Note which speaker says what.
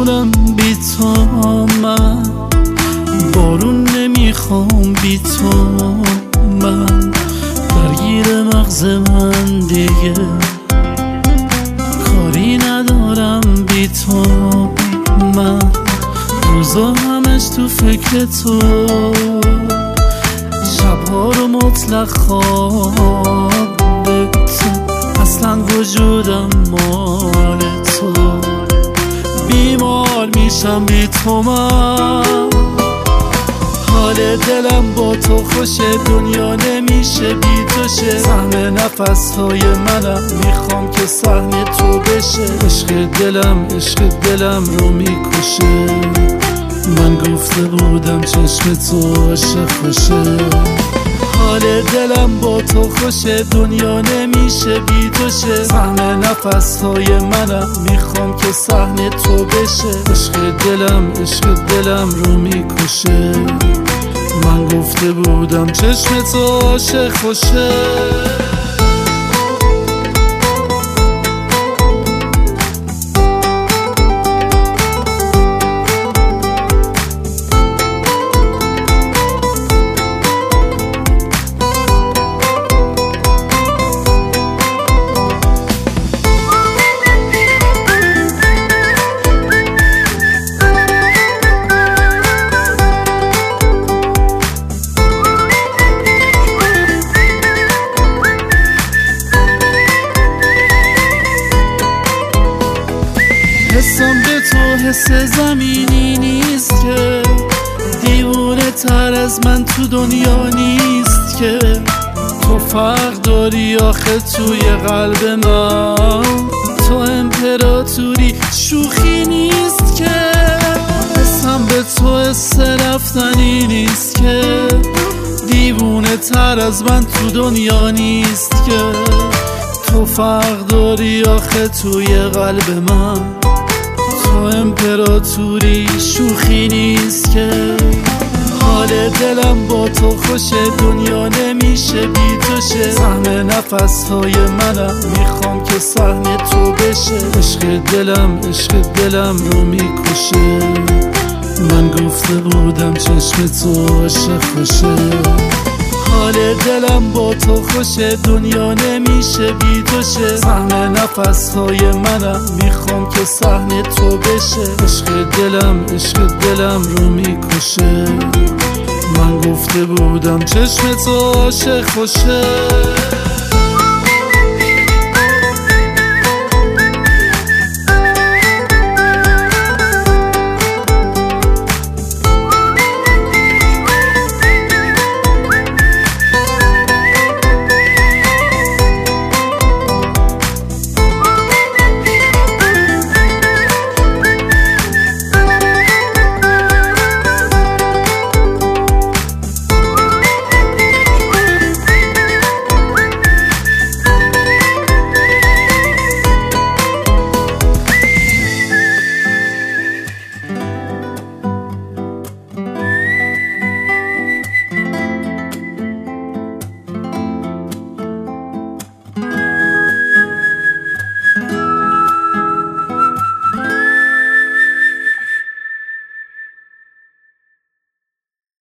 Speaker 1: مجبورم بی تو من، بارون نمیخوام بی تو من، درگیر مغز من دیگه کاری ندارم بی تو من، روزا همش تو فکر تو، شبها رو مطلق خواب تو، اصلا وجودم مال تو، بیمار میشم بی تو من، حال دلم با تو خوشه، دنیا نمیشه بی تو شه، سهم نفسهای منم میخوام که سهم تو بشه، عشق دلم رو میکشه، من گفته بودم چشم تو عاشق خوشه، حال دلم با تو خوشه، دنیا نمیشه بی تو شه، سهم نفسهای منم میخوام که سهم تو بشه، عشق دلم رو میکشه، من گفته بودم چشم تو عاشق خوشه. حسم به تو حس زمینی نیست که، دیوونه تر از من تو دنیا نیست که، تو فرق داری آخه توی قلب من، تو امپراتوری شوخی نیست که، حسم به تو حس رفتنی نیست که، دیوونه تر از من تو دنیا نیست که، تو فرق داری آخه توی قلب من، تو امپراتوری شوخی نیست که، حال دلم با تو خوشه، دنیا نمیشه بی تو شه، سهم نفسهای منم میخوام که سهم تو بشه، عشق دلم رو میکشه، من گفته بودم چشم تو عاشق خوشه، حال دلم با تو خوشه، دنیا نمیشه بی تو شه، سهم نفسهای منم میخوام که سهم تو بشه، عشق دلم رو میکشه، من گفته بودم چشم تو عاشق خوشه.